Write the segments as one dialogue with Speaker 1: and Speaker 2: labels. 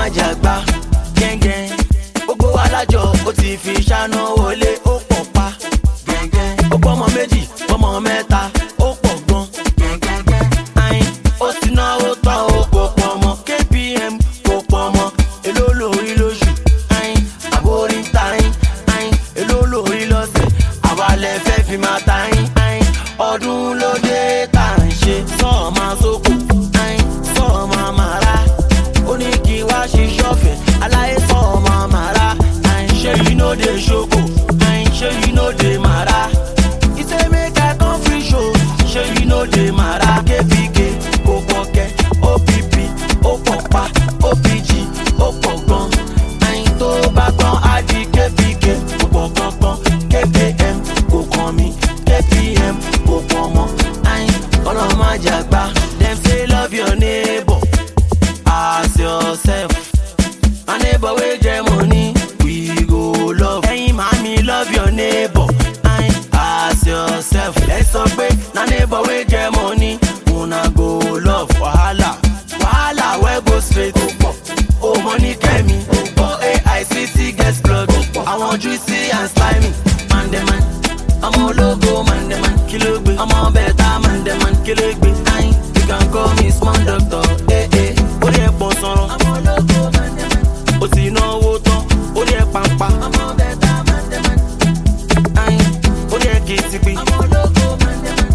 Speaker 1: jàgbá gẹ́ngẹ́ gbogbo alájọ ó ti fi ṣáná wọlé ó pọ̀ pa gẹ́ngẹ́ ó pọ̀ ọmọ méjì ọmọ mẹ́ta ó pọ̀ gan gẹ́ngẹ́ ayin ó ti náwó tán ó kò pọ̀ mọ́ KPM kò pọ̀ mọ́ èló lórí lóṣù ayin àbórí tayin ayin èló lórí lọ́sẹ̀ àwalẹ̀ fẹ́ fi máa tayin ayin ọdún ló dé tá à ń ṣe sọ́ọ̀ máa sóko ayin sọ́ọ̀ máa màrá ó ní kí wá ṣiṣẹ́ ọ̀fẹ́ aláyé sọ́ọ̀ máa màrá ayin ṣé you no dey ṣoko ayin ṣé you no dey màrá he say make I come free show ṣé you no dey màrá KPK kò pọ̀ kẹ́ OPP ó pọ̀ pa OPG ó pọ̀ gan ayin tó bá gbọ́n á di KPK kò pọ̀ gangan KPM kò kàn mí KPM kò pọ̀ mọ́ ayin ọlọ́mọ àjàgbá dem say love your neighbor as yourself my neighbor wey get money we go love ẹyin màmí love your neighbor ayin as yourself ẹ sọ pé na neighbor wey get money una go love wahala wahala wey go straight o money kẹ́mi OAICT get plug àwọn juicy and slimy mandeman ọmọ ológo mandeman kí ló gbé ọmọ bẹ̀ẹ̀ta mandeman kí ló gbé ayin you can call me small doctor ó lè pọ̀ sọ̀rọ̀ ọmọ ológo mandeman ó sì náwó tán ó lè pàmpá ọmọ bẹ̀ẹ̀ta mandeman ayin ó lè kí ti pé ọmọ ológo mandeman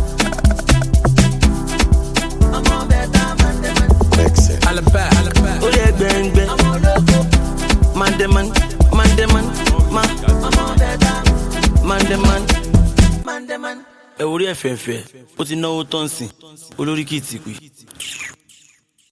Speaker 1: ọmọ bẹ̀ẹ̀ta mandeman ó lè gbẹ̀ngbẹ̀ ọmọ ológo mandeman mandeman ọmọ bẹ̀ẹ̀ta mandeman ẹ orí ẹ̀fẹ̀ẹ̀fẹ̀ ó ti náwó tán sìn olórí kìí ti pé.